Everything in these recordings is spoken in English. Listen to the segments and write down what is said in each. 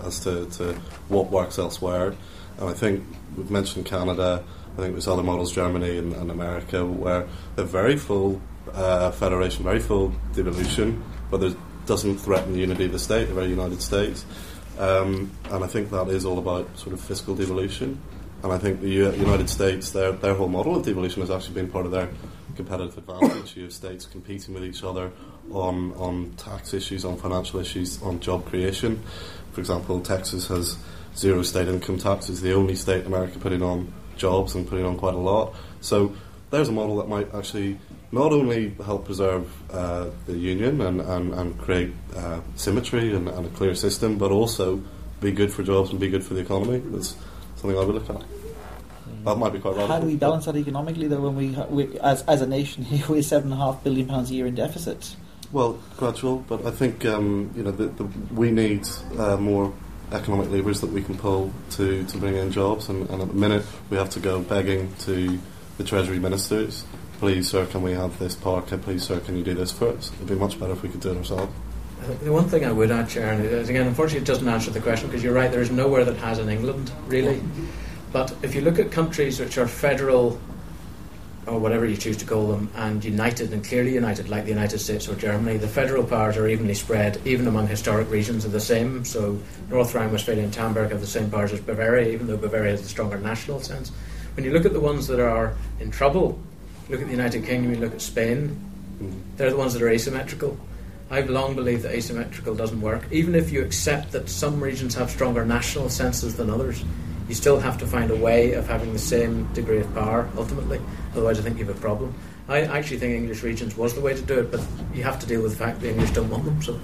as to what works elsewhere. And I think we've mentioned Canada. I think there's other models, Germany and America, where they're very full federation, very full devolution, but it doesn't threaten the unity of the state, the very United States. And I think that is all about sort of fiscal devolution. And I think the United States, their whole model of devolution has actually been part of their competitive advantage. You have states competing with each other on tax issues, on financial issues, on job creation. For example, Texas has zero state income tax. It's the only state in America putting on jobs and putting on quite a lot. So there's a model that might actually not only help preserve the union and create symmetry and a clear system, but also be good for jobs and be good for the economy. That's something I would look at. That might be quite radical. How do we balance that economically, though, when we as a nation, here we're £7.5 billion a year in deficit? Well, gradual, but I think we need more economic levers that we can pull to bring in jobs, and at the minute we have to go begging to the Treasury ministers, please sir, can we have this power, please sir, can you do this for us? It would be much better if we could do it ourselves. The one thing I would add, Sharon, is again, unfortunately it doesn't answer the question, because you're right, there is nowhere that has in England, really. But if you look at countries which are federal, or whatever you choose to call them, and united and clearly united, like the United States or Germany, the federal powers are evenly spread, even among historic regions are the same. So North Rhine-Westphalia and Tamberg have the same powers as Bavaria, even though Bavaria has a stronger national sense. When you look at the ones that are in trouble, look at the United Kingdom, you look at Spain, they're the ones that are asymmetrical. I've long believed that asymmetrical doesn't work. Even if you accept that some regions have stronger national senses than others, you still have to find a way of having the same degree of power, ultimately. Otherwise, I think you have a problem. I actually think English regions was the way to do it, but you have to deal with the fact the English don't want them. So,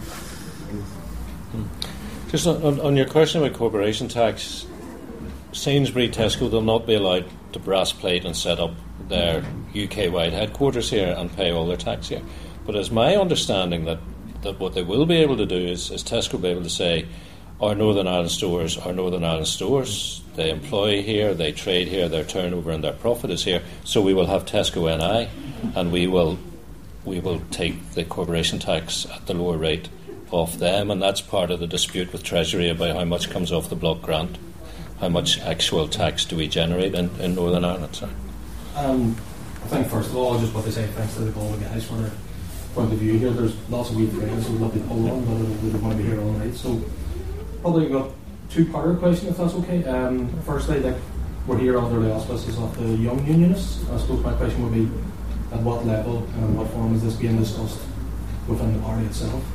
just on your question about corporation tax, Sainsbury, Tesco will not be allowed to brass plate and set up their UK-wide headquarters here and pay all their tax here. But it's my understanding that what they will be able to do is Tesco will be able to say, our Northern Ireland stores are Northern Ireland stores. They employ here, they trade here, their turnover and their profit is here. So we will have Tesco NI, and we will take the corporation tax at the lower rate off them, and that's part of the dispute with Treasury about how much comes off the block grant. How much actual tax do we generate in Northern Ireland? Sorry. I think first of all, just what they say, thanks to the Galway guys for their point of view here. There's lots of wee friends who would love to pull on, but we don't want to be here all night. So probably got two-parter question, if that's okay. Firstly, we're here under the auspices of the Young Unionists. I suppose my question would be, at what level and in what form is this being discussed within the party itself?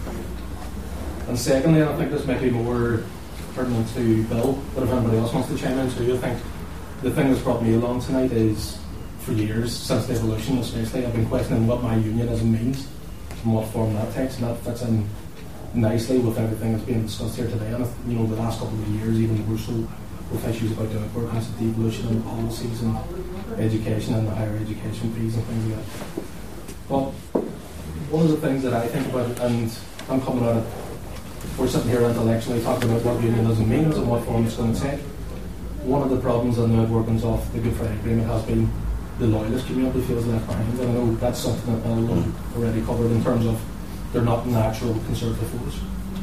And secondly, I think this might be more pertinent to Bill, but if anybody else wants to chime in too, I think the thing that's brought me along tonight is, for years, since the evolution especially, I've been questioning what my unionism means and what form that takes, and that fits in nicely with everything that's being discussed here today. And the last couple of years, even more so, with issues about the outward devolution and policies and education and the higher education fees and things like that. But one of the things that I think about, and I'm coming at it, we're sitting here intellectually talking about what unionism means and what form it's going to take. One of the problems and the outworkings of the Good Friday Agreement has been the loyalist community feels left behind, and I know that's something that Bill already covered in terms of they're not natural conservative voters.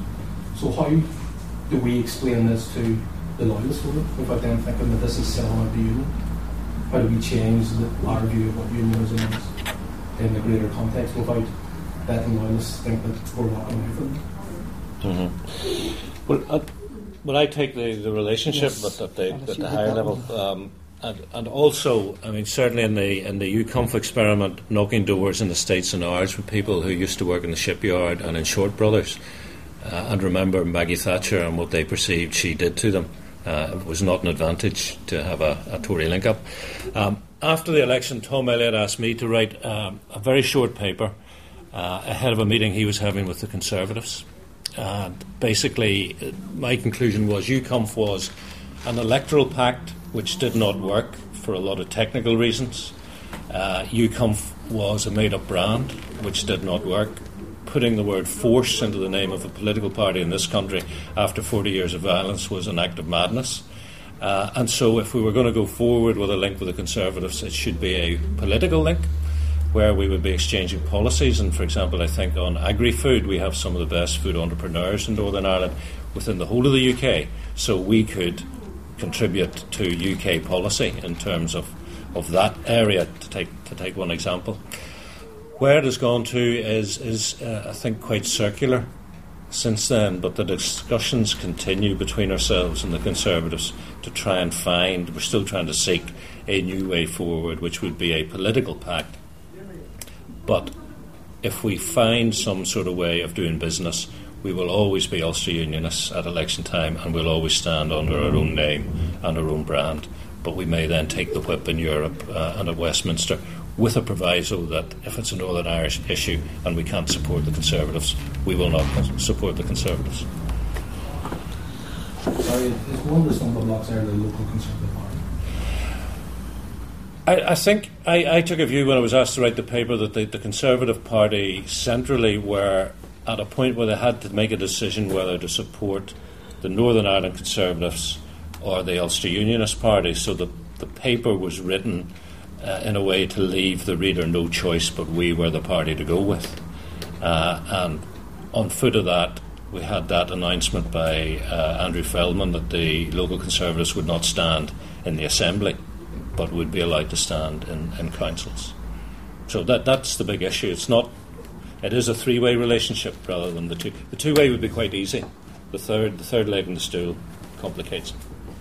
So how do we explain this to the loyalist voter without them thinking that this is selling out the union? How do we change our view of what unionism is in the greater context without letting loyalists think that we're walking away from them? Mm-hmm. Well, I take the relationship at the higher level. And also, I mean, certainly in the UCOMF experiment, knocking doors in the States and ours with people who used to work in the shipyard and in Short Brothers, and remember Maggie Thatcher and what they perceived she did to them. It was not an advantage to have a Tory link-up. After the election, Tom Elliott asked me to write a very short paper ahead of a meeting he was having with the Conservatives. And basically, my conclusion was UCOMF was an electoral pact which did not work for a lot of technical reasons. UCOMF was a made-up brand which did not work. Putting the word force into the name of a political party in this country after 40 years of violence was an act of madness. And so if we were going to go forward with a link with the Conservatives, it should be a political link where we would be exchanging policies. And for example, I think on agri-food we have some of the best food entrepreneurs in Northern Ireland. within the whole of the UK, so we could contribute to UK policy in terms of that area, to take one example. Where it has gone to is I think quite circular since then, but the discussions continue between ourselves and the Conservatives to try and find, we're still trying to seek a new way forward, which would be a political pact. But if we find some sort of way of doing business, we will always be Ulster Unionists at election time, and we'll always stand under our own name and our own brand. But we may then take the whip in Europe and at Westminster, with a proviso that if it's a Northern Irish issue and we can't support the Conservatives, we will not support the Conservatives. Sorry, is one of the stumbling blocks there the local Conservative Party? I think I took a view when I was asked to write the paper that the Conservative Party centrally were at a point where they had to make a decision whether to support the Northern Ireland Conservatives or the Ulster Unionist Party. So the paper was written in a way to leave the reader no choice, but we were the party to go with. And on foot of that, we had that announcement by Andrew Feldman that the local Conservatives would not stand in the Assembly, but would be allowed to stand in councils. So that's the big issue. It is a three-way relationship rather than the two. The two-way would be quite easy. The third leg in the stool complicates it.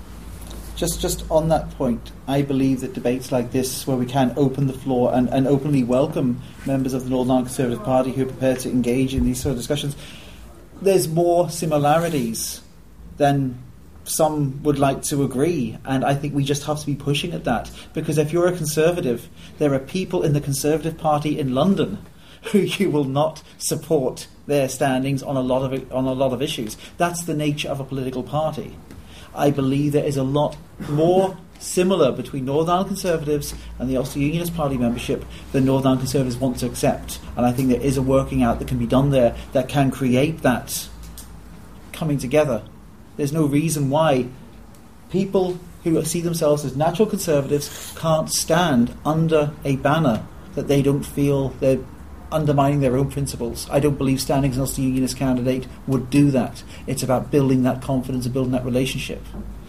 Just on that point, I believe that debates like this, where we can open the floor and openly welcome members of the Northern Ireland Conservative Party who are prepared to engage in these sort of discussions, there's more similarities than some would like to agree, and I think we just have to be pushing at that, because if you're a Conservative, there are people in the Conservative Party in London who you will not support their standings on a lot of issues. That's the nature of a political party. I believe there is a lot more similar between Northern Ireland Conservatives and the Ulster Unionist Party membership than Northern Ireland Conservatives want to accept. And I think there is a working out that can be done there that can create that coming together. There's no reason why people who see themselves as natural Conservatives can't stand under a banner that they don't feel they're undermining their own principles. I don't believe standing as an Ulster Unionist candidate would do that. It's about building that confidence and building that relationship.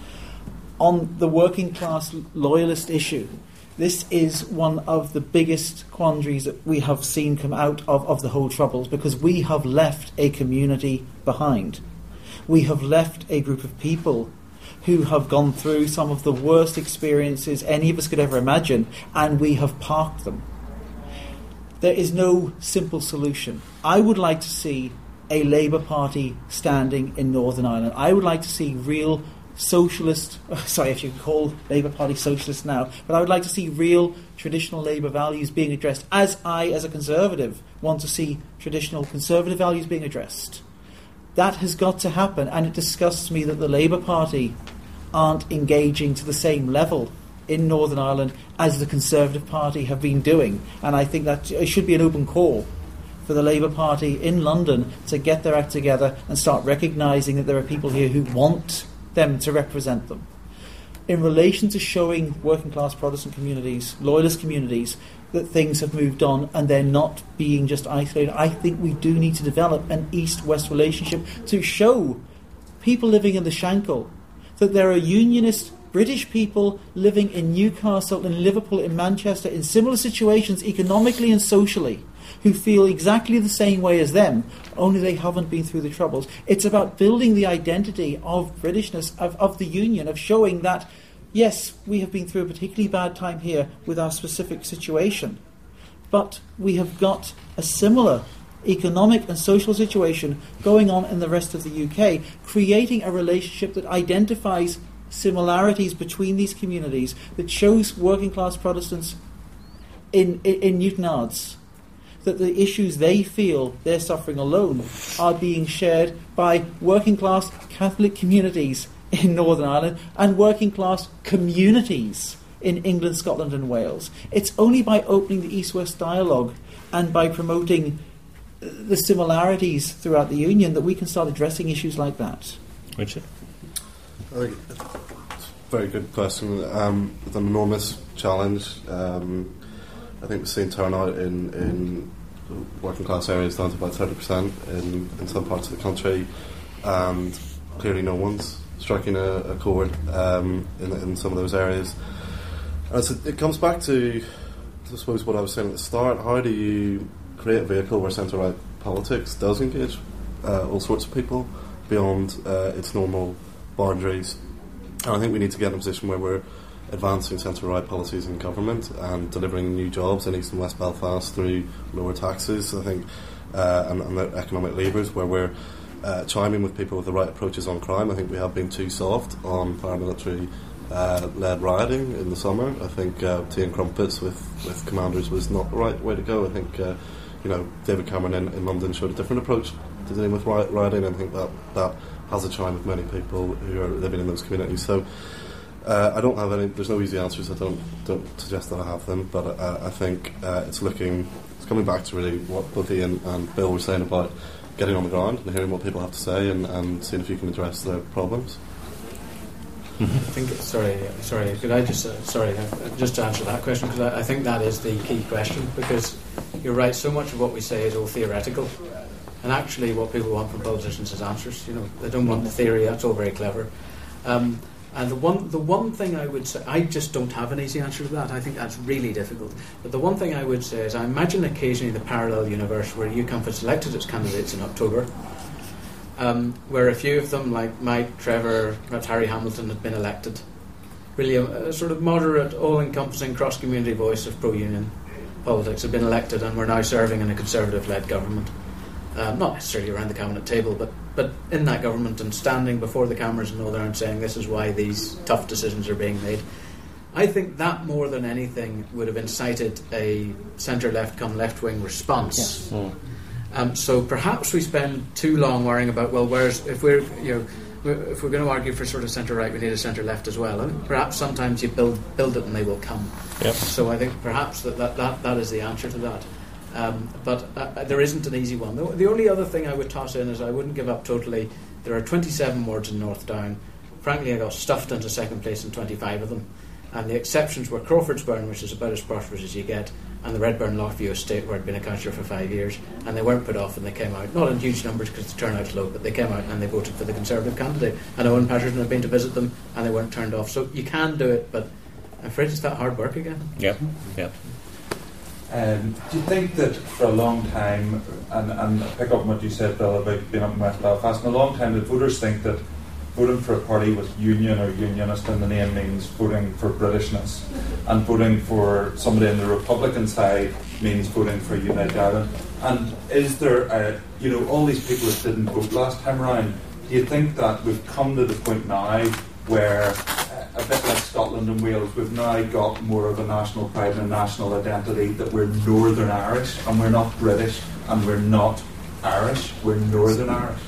On the working class loyalist issue, this is one of the biggest quandaries that we have seen come out of the whole Troubles, because we have left a community behind. We have left a group of people who have gone through some of the worst experiences any of us could ever imagine, and we have parked them. There is no simple solution. I would like to see a Labour Party standing in Northern Ireland. I would like to see real socialist, sorry if you can call Labour Party socialist now, but I would like to see real traditional Labour values being addressed, as I, as a Conservative, want to see traditional Conservative values being addressed. That has got to happen, and it disgusts me that the Labour Party aren't engaging to the same level in Northern Ireland as the Conservative Party have been doing. And I think that it should be an open call for the Labour Party in London to get their act together and start recognising that there are people here who want them to represent them. In relation to showing working class Protestant communities, loyalist communities, that things have moved on and they're not being just isolated, I think we do need to develop an East-West relationship to show people living in the Shankill that there are unionist British people living in Newcastle, in Liverpool, in Manchester, in similar situations economically and socially, who feel exactly the same way as them, only they haven't been through the Troubles. It's about building the identity of Britishness, of the Union, of showing that, yes, we have been through a particularly bad time here with our specific situation, but we have got a similar economic and social situation going on in the rest of the UK, creating a relationship that identifies similarities between these communities, that shows working class Protestants in Newtonards that the issues they feel they're suffering alone are being shared by working class Catholic communities in Northern Ireland and working class communities in England, Scotland and Wales. It's only by opening the East-West dialogue and by promoting the similarities throughout the Union that we can start addressing issues like that. Richard? I think it's a very good question. It's an enormous challenge. I think we've seen turnout in working class areas down to about 30% in some parts of the country, and clearly no one's striking a chord in some of those areas. And so it comes back to, I suppose, what I was saying at the start. How do you create a vehicle where centre-right politics does engage all sorts of people beyond its normal boundaries? And I think we need to get in a position where we're advancing centre-right policies in government and delivering new jobs in East and West Belfast through lower taxes, I think, and the economic levers, where we're chiming with people with the right approaches on crime. I think we have been too soft on paramilitary led rioting in the summer. I think tea and crumpets with commanders was not the right way to go. I think David Cameron in London showed a different approach to dealing with rioting, and I think that has a chime with many people who are living in those communities. So I don't have any. There's no easy answers. I don't suggest that I have them, but I think it's coming back to really what both Ian and Bill were saying about getting on the ground and hearing what people have to say and seeing if you can address their problems. I think, sorry. Could I just just to answer that question, because I think that is the key question. Because you're right, so much of what we say is all theoretical, and actually, what people want from politicians is answers. They don't want the theory. That's all very clever. And the one thing I would say, I just don't have an easy answer to that. I think that's really difficult. But the one thing I would say is, I imagine occasionally the parallel universe where UConf selected its candidates in October. Where a few of them, like Mike, Trevor, perhaps Harry Hamilton, had been elected. Really a sort of moderate, all-encompassing, cross-community voice of pro-union politics had been elected and were now serving in a Conservative-led government. Not necessarily around the cabinet table, but in that government and standing before the cameras and all there and saying this is why these tough decisions are being made. I think that more than anything would have incited a centre-left come left-wing response. Yes. So perhaps we spend too long worrying about, well, if we're going to argue for sort of centre right, we need a centre left as well. And perhaps sometimes you build it and they will come. Yep. So I think perhaps that is the answer to that. But there isn't an easy one. The only other thing I would toss in is I wouldn't give up totally. There are 27 wards in North Down. Frankly, I got stuffed into second place in 25 of them. And the exceptions were Crawfordsburn, which is about as prosperous as you get, and the Redburn Lochview estate, where I'd been a councillor for 5 years, and they weren't put off and they came out, not in huge numbers because the turnout's low, but they came out and they voted for the Conservative candidate. And Owen Patterson had been to visit them and they weren't turned off. So you can do it, but I'm afraid it's that hard work again. Yeah. Do you think that for a long time, and I pick up on what you said, Bill, about being up in West Belfast, for a long time the voters think that voting for a party with union or unionist in the name means voting for Britishness, and voting for somebody in the Republican side means voting for United Ireland. And is there, all these people that didn't vote last time around, do you think that we've come to the point now where, a bit like Scotland and Wales, we've now got more of a national pride and a national identity, that we're Northern Irish and we're not British and we're not Irish, we're Northern Irish?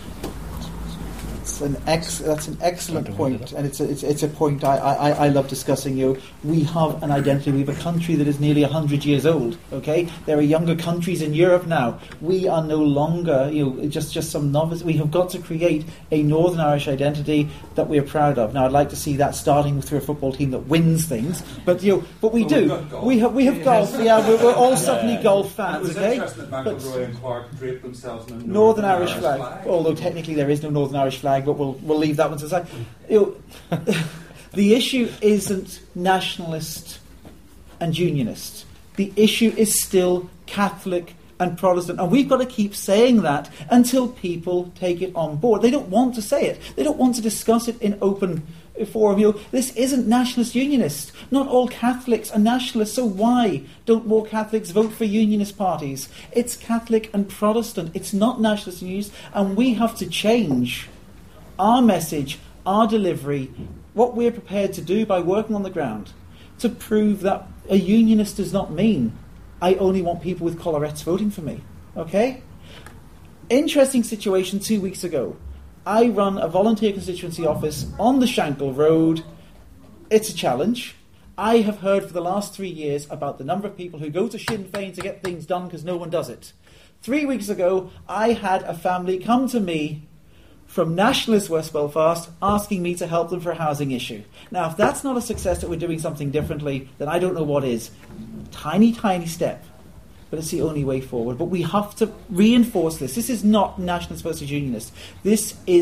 That's an excellent point, and it's a point I love discussing. We have an identity. We have a country that is nearly 100 years old. Okay, there are younger countries in Europe now. We are no longer just some novice. We have got to create a Northern Irish identity that we are proud of. Now, I'd like to see that starting through a football team that wins things, but we do. We have golf. Yeah, we're all suddenly golf fans. Okay, interesting that McElroy and Clark draped themselves in a Northern Irish flag. Although technically there is no Northern Irish flag, but we'll leave that one to the side. The issue isn't nationalist and unionist. The issue is still Catholic and Protestant, and we've got to keep saying that until people take it on board. They don't want to say it. They don't want to discuss it in open forum. This isn't nationalist unionist. Not all Catholics are nationalists, so why don't more Catholics vote for unionist parties? It's Catholic and Protestant. It's not nationalist and unionist, and we have to change our message, our delivery, what we're prepared to do by working on the ground to prove that a unionist does not mean I only want people with collarettes voting for me. Okay? Interesting situation 2 weeks ago. I run a volunteer constituency office on the Shankill Road. It's a challenge. I have heard for the last 3 years about the number of people who go to Sinn Féin to get things done because no one does it. 3 weeks ago, I had a family come to me from Nationalist West Belfast asking me to help them for a housing issue. Now, if that's not a success that we're doing something differently, then I don't know what is. Tiny, tiny step. But it's the only way forward. But we have to reinforce this. This is not nationalist versus unionist. This is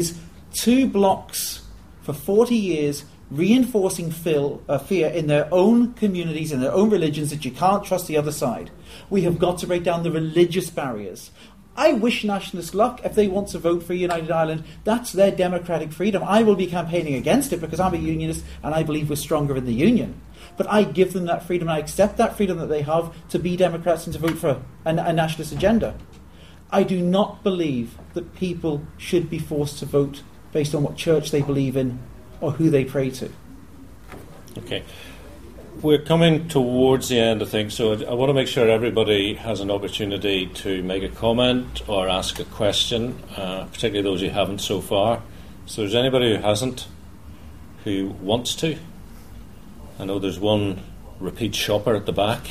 2 blocks for 40 years, reinforcing fear in their own communities, in their own religions, that you can't trust the other side. We have got to break down the religious barriers. I wish nationalists luck if they want to vote for United Ireland. That's their democratic freedom. I will be campaigning against it because I'm a unionist and I believe we're stronger in the union. But I give them that freedom. I accept that freedom that they have to be Democrats and to vote for a nationalist agenda. I do not believe that people should be forced to vote based on what church they believe in or who they pray to. Okay. We're coming towards the end, I think, so I want to make sure everybody has an opportunity to make a comment or ask a question, particularly those who haven't so far. So is there anybody who hasn't, who wants to? I know there's one repeat shopper at the back,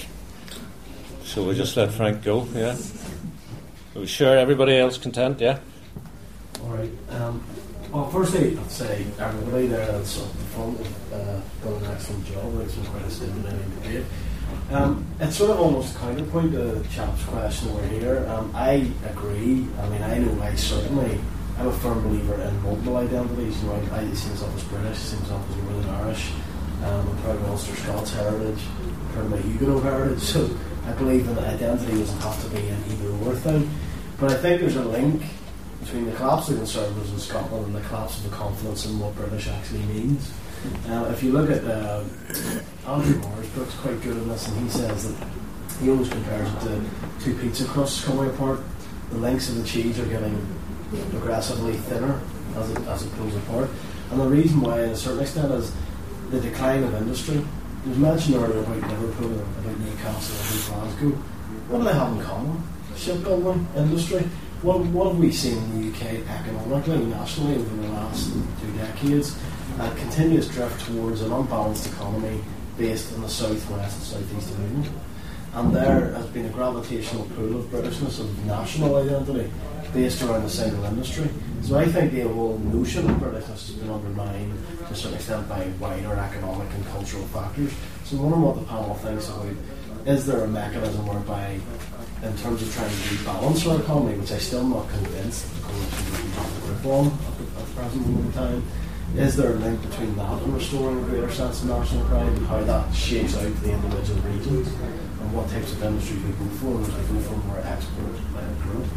so we'll just let Frank go, yeah? Are we sure everybody else content, yeah? All right. Well, firstly, I'd say everybody there that's on the front have done an excellent job. It's been quite a stimulating debate. It's sort of almost a counterpoint to the chap's question over here. I agree. I mean, I know I'm a firm believer in multiple identities. You know, I see myself as British, see myself as Northern Irish. I'm proud of my Ulster Scots heritage, I'm proud of my Huguenot heritage. So I believe that identity doesn't have to be an either-or thing. But I think there's a link between the collapse of the Conservatives in Scotland and the collapse of the confidence in what British actually means. If you look at Andrew Moore's book's quite good in this, and he says that he always compares it to 2 pizza crusts coming apart. The links of the cheese are getting progressively thinner as it pulls apart. And the reason why, to a certain extent, is the decline of industry. There was mention earlier about Liverpool, about Newcastle, about Glasgow. What do they have in common? Shipbuilding industry. What have we seen in the UK economically, nationally, over the last 2 decades? A continuous drift towards an unbalanced economy based in the southwest and southeast of England. And there has been a gravitational pull of Britishness, of national identity, based around a single industry. So I think the whole notion of Britishness has been undermined to a certain extent by wider economic and cultural factors. So I wonder what the panel thinks about, is there a mechanism whereby, in terms of trying to rebalance our economy, which I'm still not convinced the coalition would grip on at the present moment in time, is there a link between that and restoring a greater sense of national pride, and how that shapes out the individual regions, and what types of industries we go for, and we go for more export-led growth?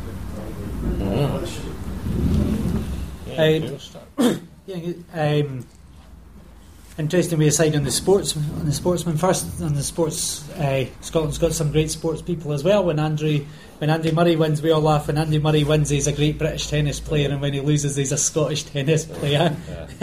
Interesting way aside on the sportsman first. On the sports, Scotland's got some great sports people as well. When Andy Murray wins, we all laugh. When Andy Murray wins, he's a great British tennis player, and when he loses, he's a Scottish tennis player.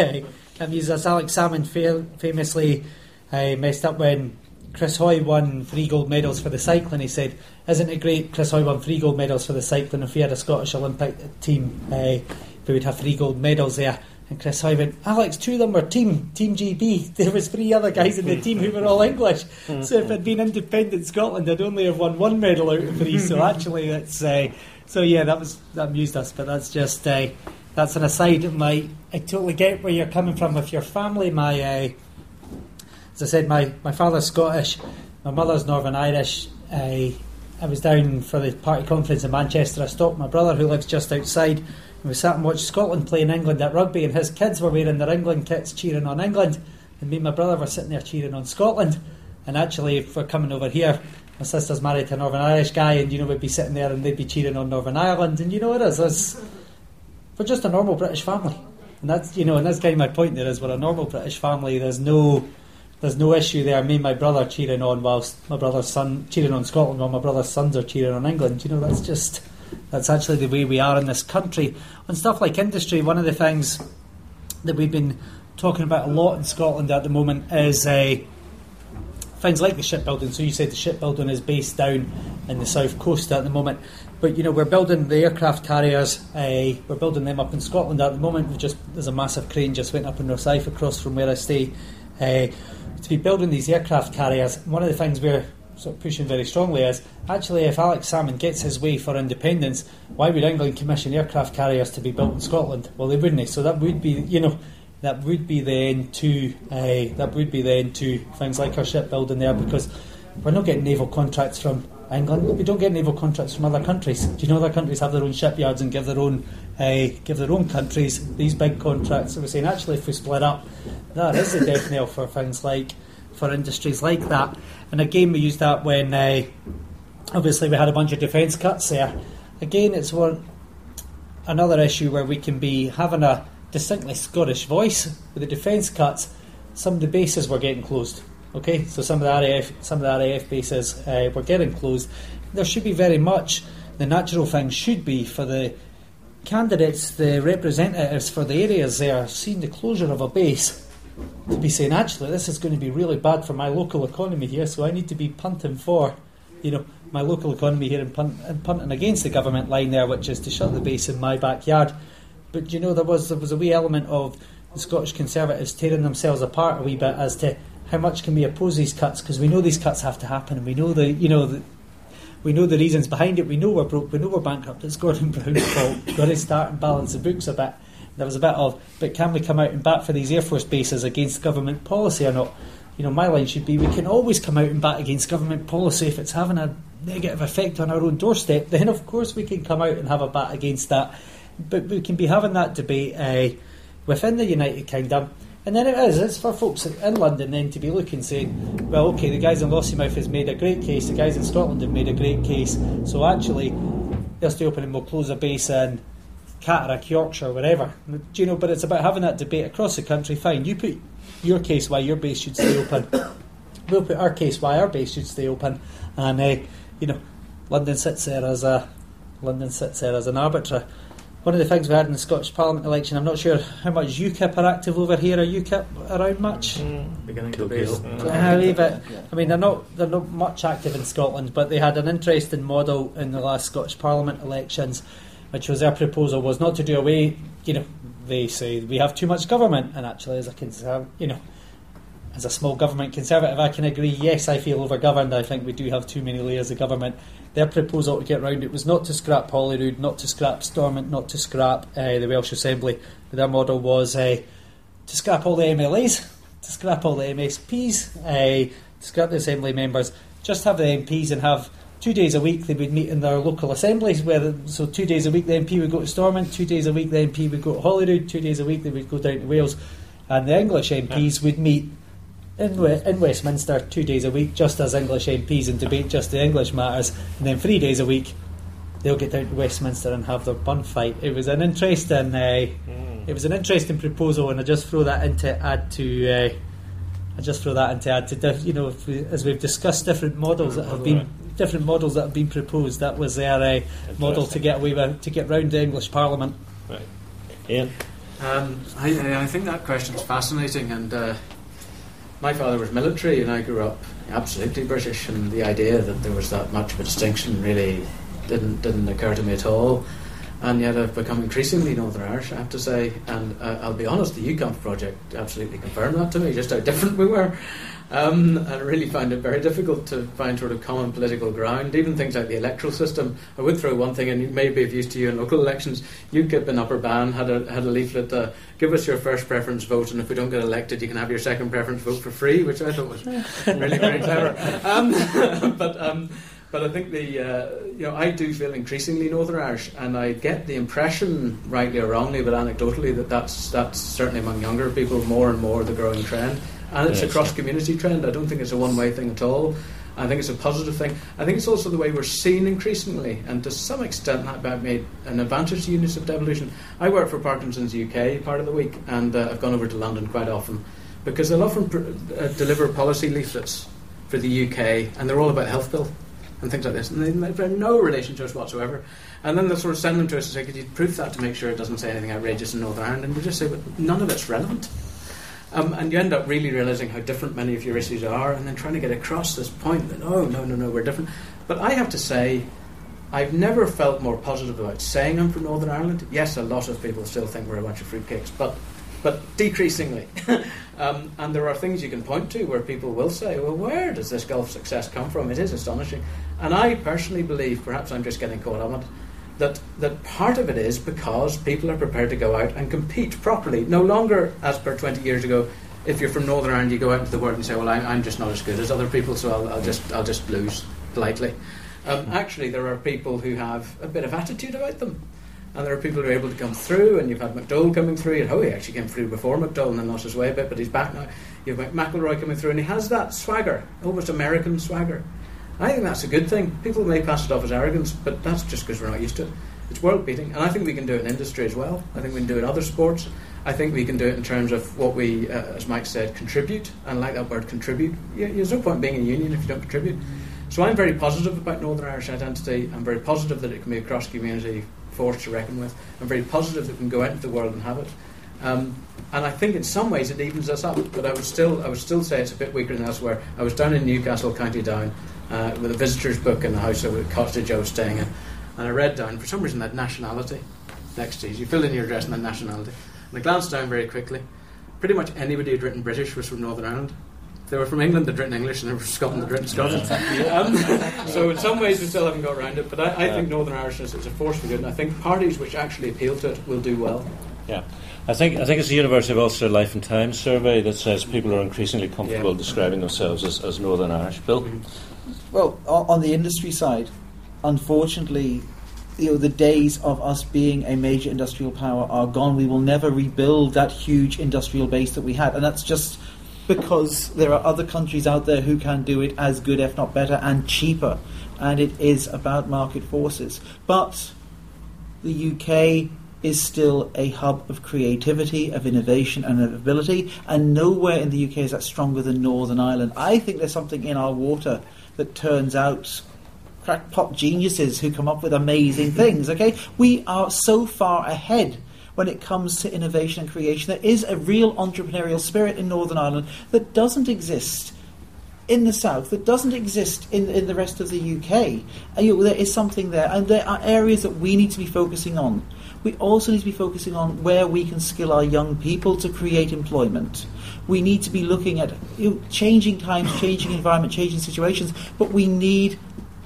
As Alex Salmond famously messed up when Chris Hoy won 3 gold medals for the cycling. He said, "Isn't it great? Chris Hoy won 3 gold medals for the cycling. If we had a Scottish Olympic team, we would have 3 gold medals there." And Chris Hoy went, "Alex, 2 of them were Team GB. There was 3 other guys in the team who were all English. So if it had been independent Scotland, I'd only have won 1 medal out of 3. So actually, that's that amused us. But that's just that's an aside. I totally get where you're coming from with your family. As I said, my father's Scottish, my mother's Northern Irish. I was down for the party conference in Manchester. I stopped my brother, who lives just outside, and we sat and watched Scotland playing England at rugby, and his kids were wearing their England kits cheering on England, and me and my brother were sitting there cheering on Scotland. And actually, if we're coming over here, my sister's married to a Northern Irish guy, and we'd be sitting there and they'd be cheering on Northern Ireland, and we're just a normal British family. And that's and that's kind of my point there, is we're a normal British family. There's no issue there. Me and my brother cheering on whilst my brother's son cheering on Scotland while my brother's sons are cheering on England. That's actually the way we are in this country. On stuff like industry, one of the things that we've been talking about a lot in Scotland at the moment is things like the shipbuilding. So you said the shipbuilding is based down in the south coast at the moment, but we're building the aircraft carriers. We're building them up in Scotland at the moment. There's a massive crane just went up in Rosyth across from where I stay. To be building these aircraft carriers, one of the things we're sort of pushing very strongly is, actually, if Alex Salmond gets his way for independence, why would England commission aircraft carriers to be built in Scotland? Well, they wouldn't. So that would be, that would be the end to things like our shipbuilding there, because we're not getting naval contracts from England. We don't get naval contracts from other countries. Do you know other countries have their own shipyards and give their own countries these big contracts? So we're saying actually if we split up, that is the death knell for things like, for industries like that. And again we used that when obviously we had a bunch of defence cuts there. Again it's another issue where we can be having a distinctly Scottish voice. With the defence cuts, some of the bases were getting closed. Okay, so some of the RAF bases were getting closed. There should be very much, the natural thing should be for the candidates, the representatives for the areas there, seeing the closure of a base, to be saying, actually, this is going to be really bad for my local economy here, so I need to be punting for, my local economy here and punting against the government line there, which is to shut the base in my backyard. But there was a wee element of the Scottish Conservatives tearing themselves apart a wee bit as to how much can we oppose these cuts, because we know these cuts have to happen, and we know we know the reasons behind it. We know we're broke, we know we're bankrupt. It's Gordon Brown's fault. We've got to start and balance the books a bit. There was a bit of, but can we come out and bat for these Air Force bases against government policy or not? My line should be, we can always come out and bat against government policy if it's having a negative effect on our own doorstep. Then of course we can come out and have a bat against that. But we can be having that debate within the United Kingdom. And then it's for folks in London then to be looking, saying, well, okay, the guys in Lossiemouth has made a great case, the guys in Scotland have made a great case, so actually they'll stay open and we'll close a base in Catterick, Yorkshire, wherever. But it's about having that debate across the country. Fine, you put your case why your base should stay open. We'll put our case why our base should stay open. And, London sits there as an arbiter. One of the things we had in the Scottish Parliament election, I'm not sure how much UKIP are active over here. Are UKIP around much? Beginning to be. They're not much active in Scotland, but they had an interesting model in the last Scottish Parliament elections, which was their proposal was not to do away. They say we have too much government, and actually, as a small government Conservative, I can agree. Yes, I feel overgoverned. I think we do have too many layers of government. Their proposal to get round it was not to scrap Holyrood, not to scrap Stormont, not to scrap the Welsh Assembly. But their model was to scrap all the MLAs, to scrap all the MSPs, to scrap the Assembly members, just have the MPs and have 2 days a week they would meet in their local assemblies. So 2 days a week the MP would go to Stormont, 2 days a week the MP would go to Holyrood, 2 days a week they would go down to Wales, and the English MPs would meet in Westminster 2 days a week, just as English MPs, and debate just the English matters, and then 3 days a week they'll get down to Westminster and have their bun fight. It was an interesting proposal, and I just throw that in to add to as we've discussed different models that have been proposed. That was their model to get round the English Parliament. Right, Ian. I think that question's fascinating, and my father was military, and I grew up absolutely British, and the idea that there was that much of a distinction really didn't occur to me at all. And yet I've become increasingly Northern Irish, I have to say, and I'll be honest, the UConf project absolutely confirmed that to me, just how different we were. And I really found it very difficult to find sort of common political ground, even things like the electoral system. I would throw one thing, and it may be of use to you in local elections. UKIP in Upper Bann had a leaflet, give us your first preference vote, and if we don't get elected, you can have your second preference vote for free, which I thought was really very clever. But I think I do feel increasingly Northern Irish, and I get the impression, rightly or wrongly, but anecdotally, that's certainly among younger people more and more the growing trend. And it's a cross-community trend. I don't think it's a one-way thing at all. I think it's a positive thing. I think it's also the way we're seen increasingly, and to some extent that made an advantage to UNICEF Devolution. I work for Parkinson's UK part of the week, and I've gone over to London quite often, because they'll often deliver policy leaflets for the UK, and they're all about health bill and things like this, and they have no relation to us whatsoever. And then they'll sort of send them to us and say, could you proof that to make sure it doesn't say anything outrageous in Northern Ireland? And we just say, but none of it's relevant. And you end up really realising how different many of your issues are, and then trying to get across this point that, no, we're different. But I have to say, I've never felt more positive about saying I'm from Northern Ireland. Yes, a lot of people still think we're a bunch of fruitcakes, but decreasingly. And there are things you can point to where people will say, well, where does this Gulf success come from? It is astonishing. And I personally believe, perhaps I'm just getting caught up in it, that part of it is because people are prepared to go out and compete properly. No longer, as per 20 years ago, if you're from Northern Ireland, you go out into the world and say, well, I'm just not as good as other people, so I'll just lose politely. Actually, there are people who have a bit of attitude about them. And there are people who are able to come through, and you've had McDowell coming through. And Hoey actually came through before McDowell and then lost his way a bit, but he's back now. You have McElroy coming through, and he has that swagger, almost American swagger. I think that's a good thing. People may pass it off as arrogance, but that's just because we're not used to it. It's world beating, and I think we can do it in industry as well. I think we can do it in other sports. I think we can do it in terms of what we, as Mike said, contribute. And I like that word, contribute. There's no point being a union if you don't contribute. So I'm very positive about Northern Irish identity. I'm very positive that it can be a cross-community force to reckon with. I'm very positive that we can go out into the world and have it. And I think in some ways it evens us up, but I would still say it's a bit weaker than elsewhere. I was down in Newcastle, County Down, with a visitor's book in the house of a cottage I was staying in, and I read down, for some reason, that nationality next to you. You filled in your address and that nationality. And I glanced down very quickly. Pretty much anybody who'd written British was from Northern Ireland. They were from England, they'd written English, and they were from Scotland, they'd written Scottish. So in some ways we still haven't got around it, but I think Northern Irishness is a force for good, and I think parties which actually appeal to it will do well. Yeah. I think it's the University of Ulster Life and Times survey that says people are increasingly comfortable describing themselves as Northern Irish. Bill? Well, on the industry side, unfortunately, the days of us being a major industrial power are gone. We will never rebuild that huge industrial base that we had, and that's just because there are other countries out there who can do it as good, if not better, and cheaper. And it is about market forces. But the UK is still a hub of creativity, of innovation and of ability, and nowhere in the UK is that stronger than Northern Ireland. I think there's something in our water that turns out crackpot geniuses who come up with amazing things, okay? We are so far ahead when it comes to innovation and creation. There is a real entrepreneurial spirit in Northern Ireland that doesn't exist in the south, that doesn't exist in the rest of the UK. And, there is something there, and there are areas that we need to be focusing on. We also need to be focusing on where we can skill our young people to create employment. We need to be looking at changing times, changing environment, changing situations, but we need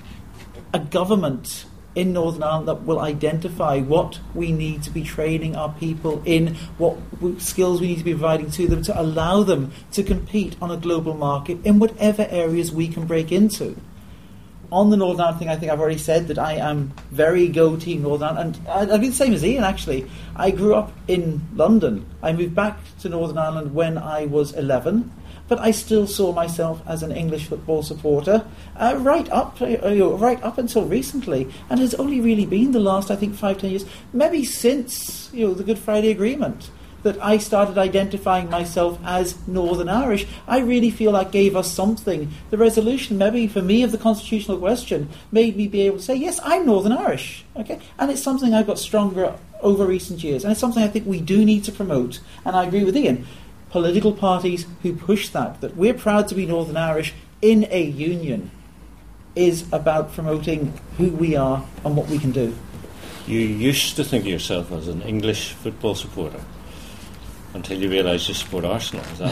a government in Northern Ireland that will identify what we need to be training our people in, what skills we need to be providing to them to allow them to compete on a global market in whatever areas we can break into. On the Northern Ireland thing, I think I've already said that I am very go-team Northern Ireland, and I've been the same as Ian, actually. I grew up in London. I moved back to Northern Ireland when I was 11, but I still saw myself as an English football supporter right up until recently, and it's only really been the last, I think, 5-10 years, maybe since the Good Friday Agreement, that I started identifying myself as Northern Irish. I really feel that gave us something. The resolution, maybe for me, of the constitutional question made me be able to say, yes, I'm Northern Irish. Okay, and it's something I've got stronger over recent years, and it's something I think we do need to promote. And I agree with Ian. Political parties who push that we're proud to be Northern Irish in a union, is about promoting who we are and what we can do. You used to think of yourself as an English football supporter until you realised you support Arsenal. Is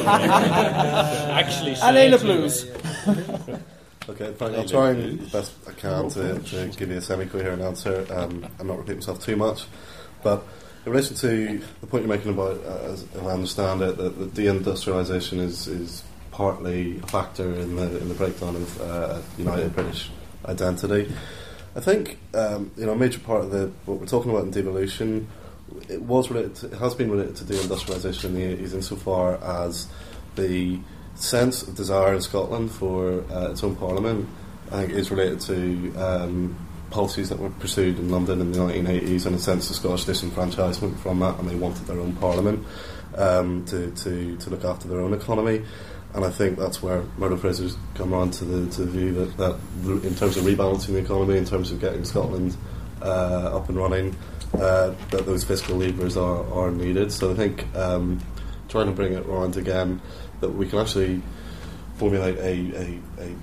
that actually? And Ayla Blues. Okay, Frank, I'll try and the best I can to give you a semi-coherent answer and not repeat myself too much. But in relation to the point you're making about, as I understand it, that deindustrialisation is partly a factor in the breakdown of United British identity. I think a major part of what we're talking about in devolution, it has been related to deindustrialisation in the 80s insofar as the sense of desire in Scotland for its own parliament, I think, is related to policies that were pursued in London in the 1980s, and a sense of Scottish disenfranchisement from that, and they wanted their own parliament to look after their own economy. And I think that's where Murdo Fraser's come around to the view that in terms of rebalancing the economy, in terms of getting Scotland up and running, that those fiscal levers are needed. So I think trying to bring it around again, that we can actually formulate a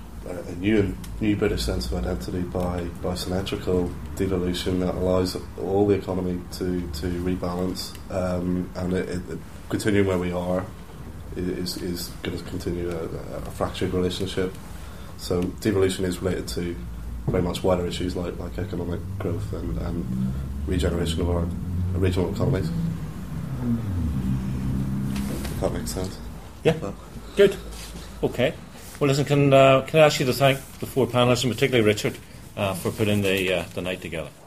new British sense of identity by symmetrical devolution that allows all the economy to rebalance, and it continuing where we are is going to continue a fractured relationship. So devolution is related to very much wider issues like economic growth and regeneration of our regional economies. If that makes sense. Yeah. Good. Okay. Well, listen, can I ask you to thank the four panellists, and particularly Richard, for putting the night together.